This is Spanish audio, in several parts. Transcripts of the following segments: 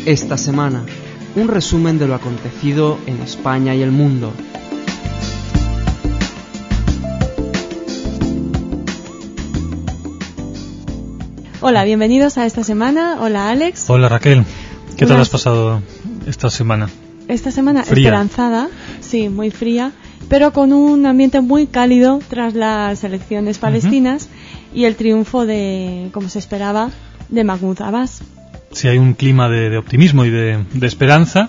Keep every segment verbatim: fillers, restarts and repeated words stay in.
Esta semana, un resumen de lo acontecido en España y el mundo. Hola, bienvenidos a esta semana. Hola, Alex. Hola, Raquel. ¿Qué Una... tal has pasado esta semana? Esta semana Fría. Esperanzada, sí, muy fría, pero con un ambiente muy cálido tras las elecciones palestinas uh-huh. y el triunfo de, como se esperaba, de Mahmoud Abbas. Sí, hay un clima de, de optimismo y de, de esperanza,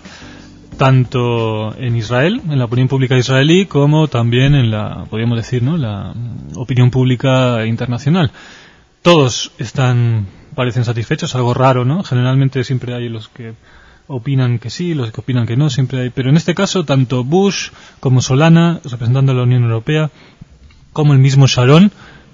tanto en Israel, en la opinión pública israelí, como también en la, podríamos decir, ¿no?, la opinión pública internacional. Todos están, parecen satisfechos, algo raro, ¿no? Generalmente siempre hay los que opinan que sí, los que opinan que no, siempre hay. Pero en este caso, tanto Bush como Solana, representando a la Unión Europea, como el mismo Sharon,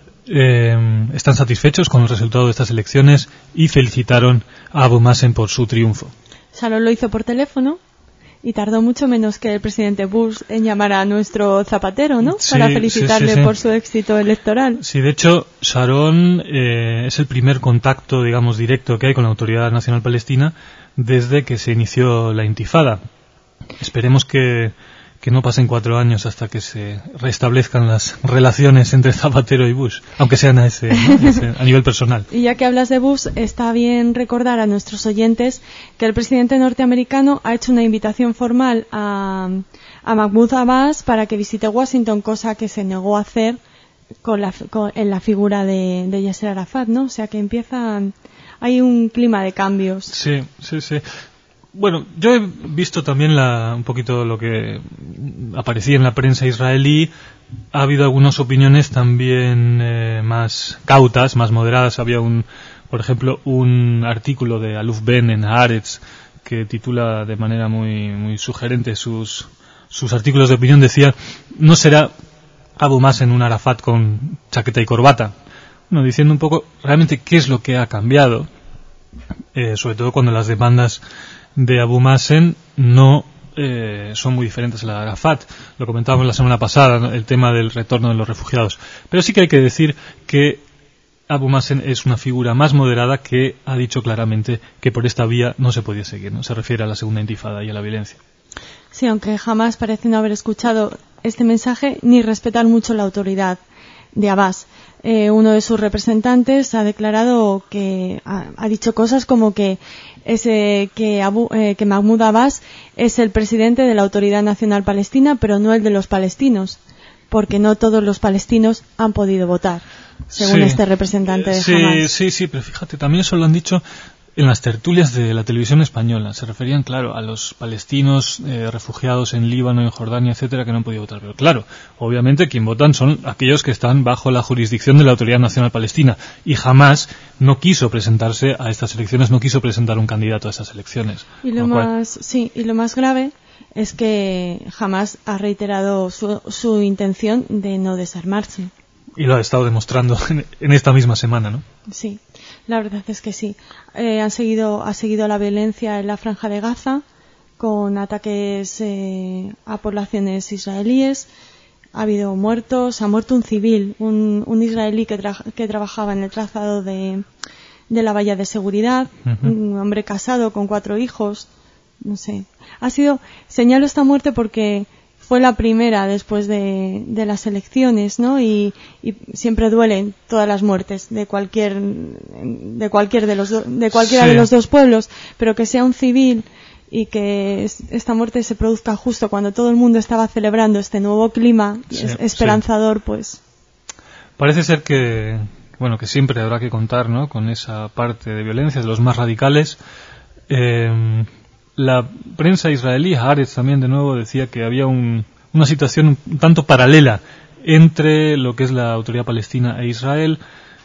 eh, están satisfechos con el resultado de estas elecciones y felicitaron a Abu Mazen por su triunfo. Sharon lo hizo por teléfono y tardó mucho menos que el presidente Bush en llamar a nuestro Zapatero, ¿no? Sí, Para felicitarle sí, sí, sí. por su éxito electoral. Sí, de hecho, Sharon eh, es el primer contacto, digamos, directo que hay con la Autoridad Nacional Palestina desde que se inició la intifada. Esperemos que, que no pasen cuatro años hasta que se restablezcan las relaciones entre Zapatero y Bush, aunque sean a, ese, ¿no? ese, a nivel personal. Y ya que hablas de Bush, está bien recordar a nuestros oyentes que el presidente norteamericano ha hecho una invitación formal a, a Mahmoud Abbas para que visite Washington, cosa que se negó a hacer con la, con, en la figura de, de Yasser Arafat, ¿no? O sea que empieza... Hay un clima de cambios. Sí, sí, sí. Bueno, yo he visto también la, un poquito lo que aparecía en la prensa israelí. Ha habido algunas opiniones también eh, más cautas, más moderadas. Había, un, por ejemplo, un artículo de Aluf Ben en Haaretz que titula de manera muy, muy sugerente sus, sus artículos de opinión. Decía, no será Abu Mazen un Arafat con chaqueta y corbata. Bueno, diciendo un poco realmente qué es lo que ha cambiado, eh, sobre todo cuando las demandas de Abu Mazen no eh, son muy diferentes a la de Arafat. Lo comentábamos la semana pasada, ¿no?, el tema del retorno de los refugiados. Pero sí que hay que decir que Abu Mazen es una figura más moderada que ha dicho claramente que por esta vía no se podía seguir, ¿no? Se refiere a la segunda intifada y a la violencia. Sí, aunque jamás parece no haber escuchado este mensaje ni respetar mucho la autoridad de Abbas. Eh, uno de sus representantes ha declarado que ha, ha dicho cosas como que ese que, Abu, eh, que Mahmoud Abbas es el presidente de la Autoridad Nacional Palestina, pero no el de los palestinos, porque no todos los palestinos han podido votar, según sí, este representante de sí, Hamas. Sí, sí, pero fíjate, también eso lo han dicho en las tertulias de la televisión española. Se referían, claro, a los palestinos eh, refugiados en Líbano, en Jordania, etcétera, que no han podido votar. Pero claro, obviamente quien votan son aquellos que están bajo la jurisdicción de la Autoridad Nacional Palestina. Y jamás no quiso presentarse a estas elecciones, no quiso presentar un candidato a esas elecciones. Y lo más, sí, y lo más grave es que jamás ha reiterado su, su intención de no desarmarse. Y lo ha estado demostrando en, en esta misma semana, ¿no? Sí, la verdad es que sí. Eh, han seguido, ha seguido la violencia en la Franja de Gaza con ataques eh, a poblaciones israelíes. Ha habido muertos, ha muerto un civil, un, un israelí que, tra- que trabajaba en el trazado de, de la valla de seguridad, uh-huh. un hombre casado con cuatro hijos, no sé. Ha sido, señalo esta muerte porque fue la primera después de, de las elecciones, ¿no? Y, y siempre duelen todas las muertes de cualquier de cualquier de los do, de cualquiera sí. de los dos pueblos, pero que sea un civil y que esta muerte se produzca justo cuando todo el mundo estaba celebrando este nuevo clima sí, esperanzador, sí. pues parece ser que bueno que siempre habrá que contar, ¿no?, con esa parte de violencia de los más radicales. Eh, La prensa israelí, Haaretz también de nuevo, decía que había un, una situación un tanto paralela entre lo que es la autoridad palestina e Israel.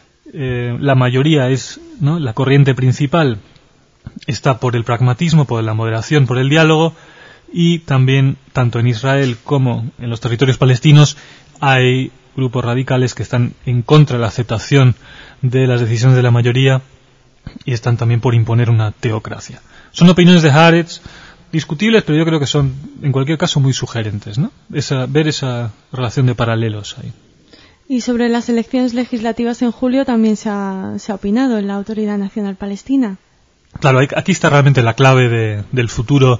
Eh, la mayoría es, ¿no?, la corriente principal está por el pragmatismo, por la moderación, por el diálogo, y también tanto en Israel como en los territorios palestinos hay grupos radicales que están en contra de la aceptación de las decisiones de la mayoría y están también por imponer una teocracia. Son opiniones de Haaretz discutibles, pero yo creo que son, en cualquier caso, muy sugerentes, ¿no? Esa, ver esa relación de paralelos ahí. Y sobre las elecciones legislativas en julio también se ha, se ha opinado en la Autoridad Nacional Palestina. Claro, aquí está realmente la clave de, del futuro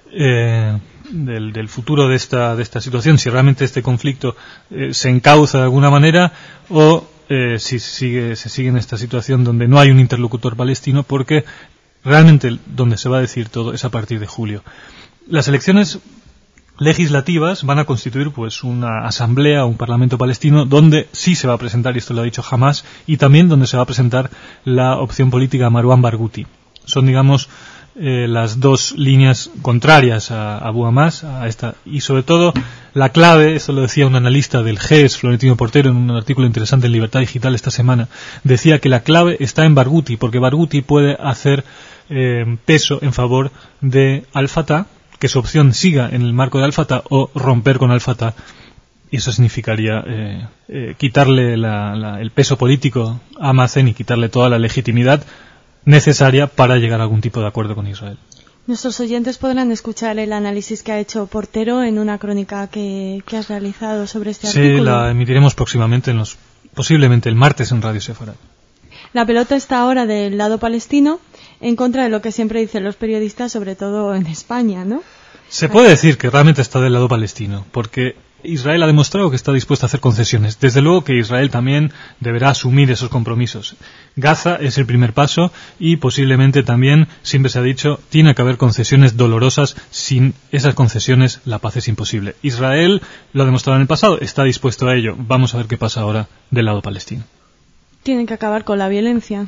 eh, del, del futuro de esta de esta situación, si realmente este conflicto eh, se encauza de alguna manera o eh, si sigue se sigue en esta situación donde no hay un interlocutor palestino, porque realmente donde se va a decir todo es a partir de julio. Las elecciones legislativas van a constituir pues una asamblea, un parlamento palestino donde sí se va a presentar, y esto lo ha dicho Hamas, y también donde se va a presentar la opción política Marwan Barghouti. Son, digamos, eh, las dos líneas contrarias a, a Abu Hamas, a esta, y sobre todo la clave, esto lo decía un analista del G E S, Florentino Portero, en un artículo interesante en Libertad Digital esta semana, decía que la clave está en Barghouti, porque Barghouti puede hacer eh, peso en favor de Al-Fatah, que su opción siga en el marco de Al-Fatah o romper con Al-Fatah, y eso significaría eh, eh, quitarle la, la, el peso político a Mazen y quitarle toda la legitimidad necesaria para llegar a algún tipo de acuerdo con Israel. Nuestros oyentes podrán escuchar el análisis que ha hecho Portero en una crónica que, que has realizado sobre este sí, artículo. Sí, la emitiremos próximamente, en los, posiblemente el martes en Radio Sefarad. La pelota está ahora del lado palestino, en contra de lo que siempre dicen los periodistas, sobre todo en España, ¿no? Se puede decir que realmente está del lado palestino, porque Israel ha demostrado que está dispuesto a hacer concesiones. Desde luego que Israel también deberá asumir esos compromisos. Gaza es el primer paso y posiblemente también, siempre se ha dicho, tiene que haber concesiones dolorosas. Sin esas concesiones la paz es imposible. Israel lo ha demostrado en el pasado, está dispuesto a ello. Vamos a ver qué pasa ahora del lado palestino. Tienen que acabar con la violencia,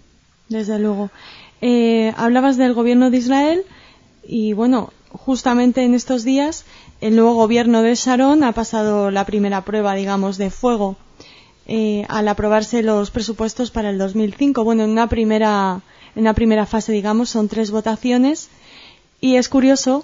desde luego. Eh, hablabas del gobierno de Israel y bueno, justamente en estos días el nuevo gobierno de Sharon ha pasado la primera prueba, digamos, de fuego eh, al aprobarse los presupuestos para el dos mil cinco. Bueno, en una primera en una primera fase, digamos, son tres votaciones y es curioso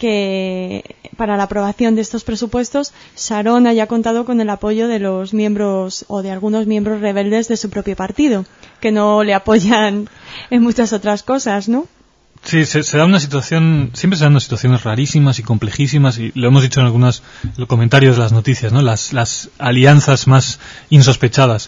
que para la aprobación de estos presupuestos Sharon haya contado con el apoyo de los miembros o de algunos miembros rebeldes de su propio partido, que no le apoyan en muchas otras cosas, ¿no? Sí, se, se da una situación, siempre se dan unas situaciones rarísimas y complejísimas, y lo hemos dicho en algunos comentarios de las noticias, ¿no? Las, las alianzas más insospechadas.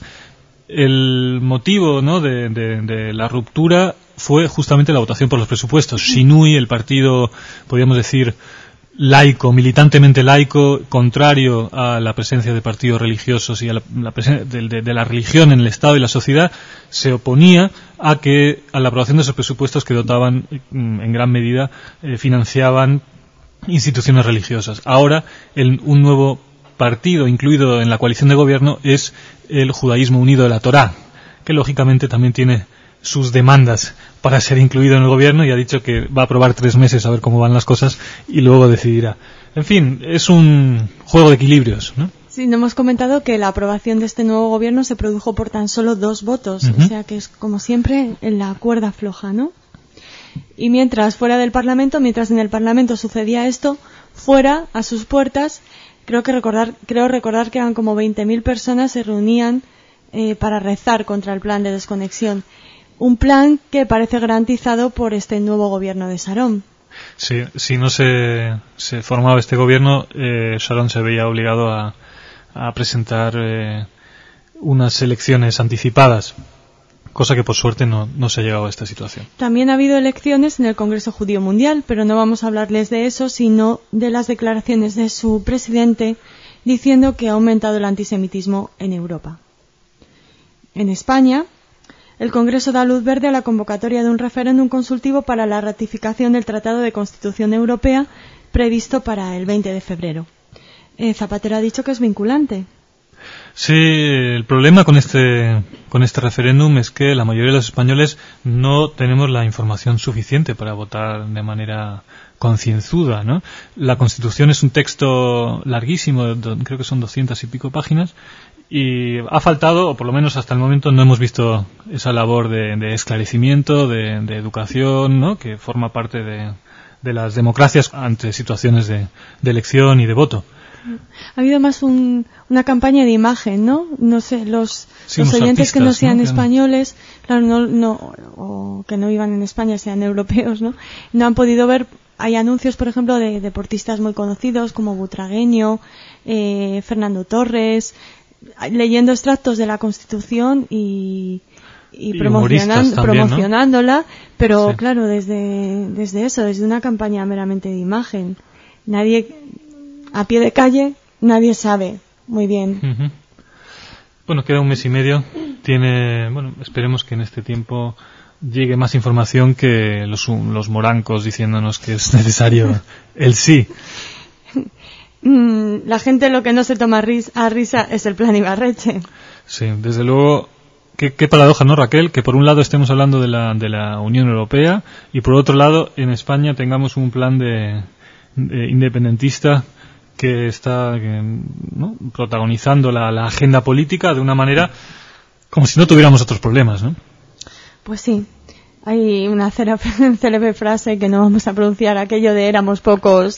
El motivo, ¿no?, de, de, de la ruptura fue justamente la votación por los presupuestos. Shinui, el partido, podríamos decir, laico, militantemente laico, contrario a la presencia de partidos religiosos y a la, la presencia de, de, de la religión en el Estado y la sociedad, se oponía a que a la aprobación de esos presupuestos que dotaban en gran medida, eh, financiaban instituciones religiosas. Ahora, el, un nuevo partido incluido en la coalición de gobierno es el Judaísmo Unido de la Torá, que lógicamente también tiene sus demandas para ser incluido en el gobierno, y ha dicho que va a probar tres meses a ver cómo van las cosas y luego decidirá. En fin, es un juego de equilibrios, ¿no? Sí, no hemos comentado que la aprobación de este nuevo gobierno se produjo por tan solo dos votos, uh-huh. O sea que es como siempre en la cuerda floja, ¿no? Y mientras fuera del Parlamento, mientras en el Parlamento sucedía esto, fuera, a sus puertas, creo que recordar, creo recordar que eran como veinte mil personas se reunían eh, para rezar contra el plan de desconexión. Un plan que parece garantizado por este nuevo gobierno de Sharon. Sí, si no se, se formaba este gobierno, eh, Sharon se veía obligado a, a presentar eh, unas elecciones anticipadas, cosa que por suerte no, no se ha llegado a esta situación. También ha habido elecciones en el Congreso Judío Mundial, pero no vamos a hablarles de eso, sino de las declaraciones de su presidente diciendo que ha aumentado el antisemitismo en Europa. En España, el Congreso da luz verde a la convocatoria de un referéndum consultivo para la ratificación del Tratado de Constitución Europea previsto para el veinte de febrero. Eh, Zapatero ha dicho que es vinculante. Sí, el problema con este con este referéndum es que la mayoría de los españoles no tenemos la información suficiente para votar de manera concienzuda, ¿no? La Constitución es un texto larguísimo, creo que son doscientas y pico páginas, y ha faltado, o por lo menos hasta el momento no hemos visto esa labor de, de esclarecimiento, de, de educación, ¿no?, que forma parte de, de las democracias ante situaciones de, de elección y de voto. Ha habido más un, una campaña de imagen, ¿no? No sé, los, sí, los oyentes artistas, que no sean ¿no?, españoles, claro, no, no, o que no vivan en España, sean europeos, ¿no? No han podido ver. Hay anuncios, por ejemplo, de deportistas muy conocidos como Butragueño, eh, Fernando Torres, leyendo extractos de la Constitución y, y, y promocionan, también, promocionándola, ¿no? pero sí. claro, desde, desde eso, desde una campaña meramente de imagen. Nadie, a pie de calle, nadie sabe muy bien. Uh-huh. Bueno, queda un mes y medio. Tiene, bueno, esperemos que en este tiempo llegue más información que los, los morancos diciéndonos que es necesario el sí. La gente lo que no se toma a risa es el plan Ibarretxe. Sí, desde luego, qué, qué paradoja, ¿no, Raquel? Que por un lado estemos hablando de la, de la Unión Europea y por otro lado en España tengamos un plan de, de independentista que está que, ¿no? protagonizando la, la agenda política de una manera como si no tuviéramos otros problemas, ¿no? Pues sí. Hay una célebre frase que no vamos a pronunciar, aquello de éramos pocos.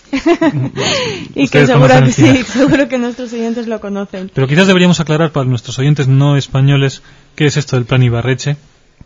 Y que seguro que sí, seguro que nuestros oyentes lo conocen. Pero quizás deberíamos aclarar para nuestros oyentes no españoles qué es esto del plan Ibarretxe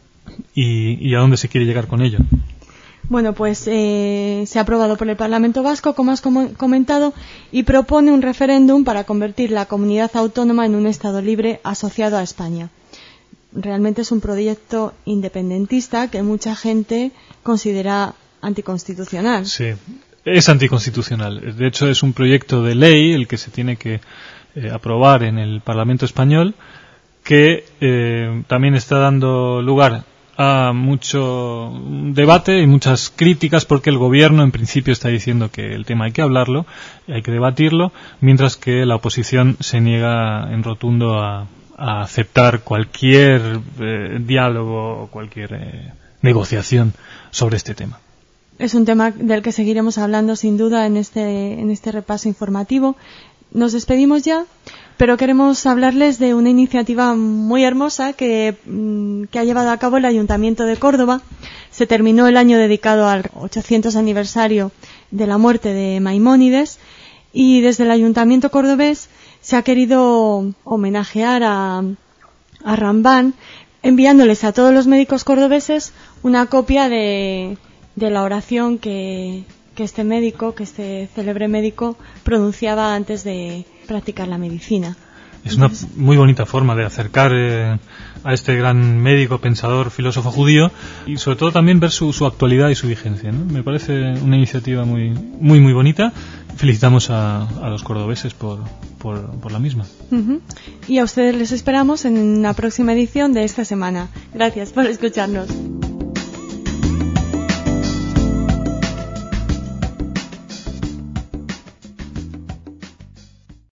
y, y a dónde se quiere llegar con ello. Bueno, pues eh, se ha aprobado por el Parlamento Vasco, como has com- comentado, y propone un referéndum para convertir la comunidad autónoma en un Estado libre asociado a España. Realmente es un proyecto independentista que mucha gente considera anticonstitucional. Sí, es anticonstitucional. De hecho, es un proyecto de ley el que se tiene que eh, aprobar en el Parlamento español que eh, también está dando lugar a mucho debate y muchas críticas porque el gobierno en principio está diciendo que el tema hay que hablarlo, hay que debatirlo, mientras que la oposición se niega en rotundo a a aceptar cualquier eh, diálogo o cualquier eh, negociación sobre este tema. Es un tema del que seguiremos hablando sin duda en este, en este repaso informativo. Nos despedimos ya, pero queremos hablarles de una iniciativa muy hermosa que, que ha llevado a cabo el Ayuntamiento de Córdoba. Se terminó el año dedicado al ochocientos aniversario de la muerte de Maimónides y desde el Ayuntamiento cordobés se ha querido homenajear a, a Rambán enviándoles a todos los médicos cordobeses una copia de, de la oración que, que este médico, que este célebre médico pronunciaba antes de practicar la medicina. Es una muy bonita forma de acercar eh, a este gran médico, pensador, filósofo judío y sobre todo también ver su, su actualidad y su vigencia, ¿no? Me parece una iniciativa muy muy muy bonita. Felicitamos a, a los cordobeses por, por, por la misma. Uh-huh. Y a ustedes les esperamos en una próxima edición de esta semana. Gracias por escucharnos.